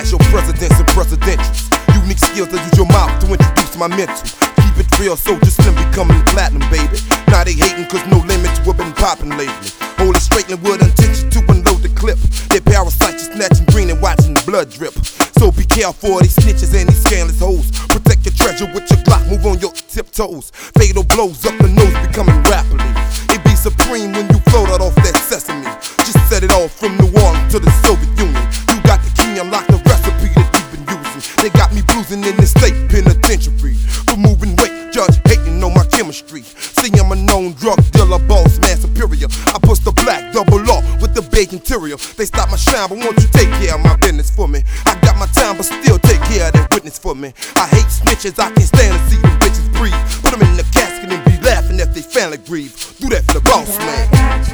Pass your presidents and presidentials. Unique skills to use your mouth to introduce my mental. Keep it real, Soulja Slim becoming platinum, baby. Now they hating cause no limits what been popping lately. Hold it straight and with intention to unload the clip. They parasites just snatching green and watching the blood drip. So be careful of these snitches and these scandalous hoes. Protect your treasure with your Glock, move on your tiptoes. Fatal blows up the nose, becoming rapidly. It be supreme when you float out off that sesame. Just set it off from New Orleans to the Soviet Union. You got the key, unlock the recipe that you've been using. They got me bruising in the state penitentiary for moving weight, judge hating on my chemistry. See, I'm a known drug dealer, boss man superior. I bust the black double law with the big interior. They stop my shine, but won't you take care of my business for me? I got my time, but still take care of that witness for me. I hate snitches, I can't stand to see them bitches breathe. Put them in the casket and be laughing if they family grieve. Do that for the boss man.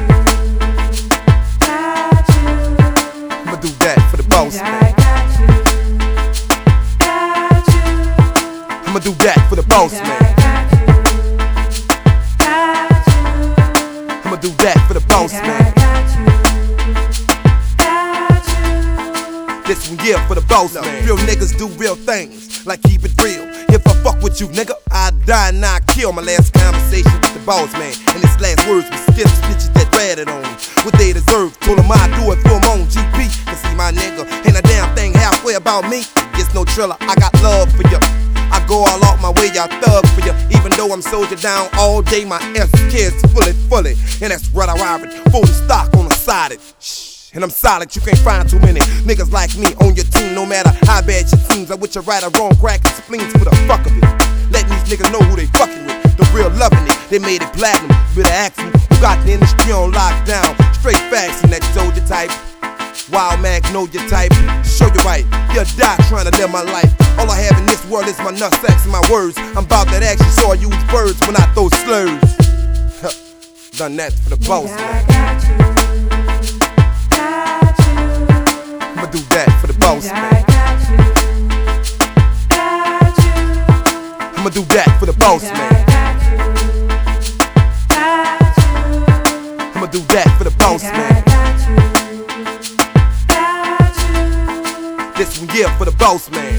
I'ma do that for the boss man. I'ma do that for the boss man. I'ma do that for the boss man. This one, yeah, for the boss man. Real niggas do real things, like keep it real. If I fuck with you, nigga, I die and I kill. My last conversation with the boss man, and his last words was skin snitches that ratted on him. What they deserve, told him I'd do it for him on GP. Cause see my nigga, ain't a damn thing halfway about me. Gets no triller, I got love for you. I go all out my way, I thug for you. Even though I'm soldier down all day, my kids fully. And that's what I ride it, folding stock on the sided. And I'm solid, you can't find too many niggas like me on your team. No matter how bad your teams, I wish I right or wrong, cracking spleens for the fuck of it. Letting these niggas know who they fucking with. The real loving it, they made it platinum. Better ask them who got the industry on lockdown. Straight facts in that soldier type. Wild Magnolia type. Show you right, you'll die trying to live my life. All I have in this world is my nutsack and my words. I'm about that action, so I use words when I throw slurs. Done that for the boss man. I'ma do that for the boss man. I'ma do that for the boss man. I'ma do that for the boss man. This one, yeah, for the boss man.